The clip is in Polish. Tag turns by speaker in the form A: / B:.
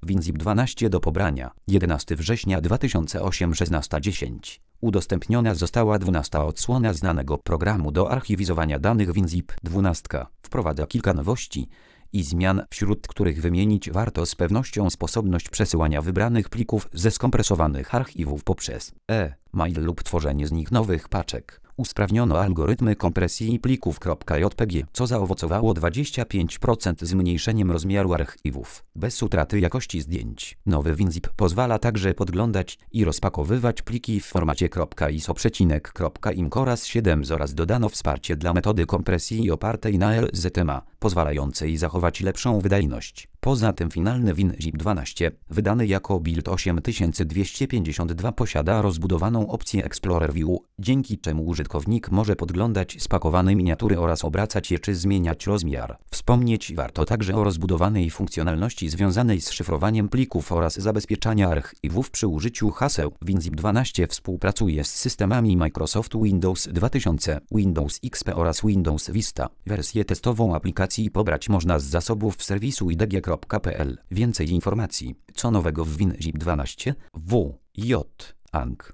A: WinZip 12 do pobrania. 11 września 2008 16:10. Udostępniona została 12. odsłona znanego programu do archiwizowania danych WinZip. 12 wprowadza kilka nowości i zmian, wśród których wymienić warto z pewnością sposobność przesyłania wybranych plików ze skompresowanych archiwów poprzez e-mail lub tworzenie z nich nowych paczek. Usprawniono algorytmy kompresji plików .jpg, co zaowocowało 25% zmniejszeniem rozmiaru archiwów, bez utraty jakości zdjęć. Nowy WinZip pozwala także podglądać i rozpakowywać pliki w formacie .iso.img oraz 7 oraz dodano wsparcie dla metody kompresji opartej na LZMA, pozwalającej zachować lepszą wydajność. Poza tym finalny WinZip 12, wydany jako build 8252, posiada rozbudowaną opcję Explorer View, dzięki czemu użytkownik może podglądać spakowane miniatury oraz obracać je czy zmieniać rozmiar. Wspomnieć warto także o rozbudowanej funkcjonalności związanej z szyfrowaniem plików oraz zabezpieczania archiwów przy użyciu haseł. WinZip 12 współpracuje z systemami Microsoft Windows 2000, Windows XP oraz Windows Vista. Wersję testową aplikacji pobrać można z zasobów serwisu idg.pl. Więcej informacji, co nowego w WinZip 12, w. J. Ang.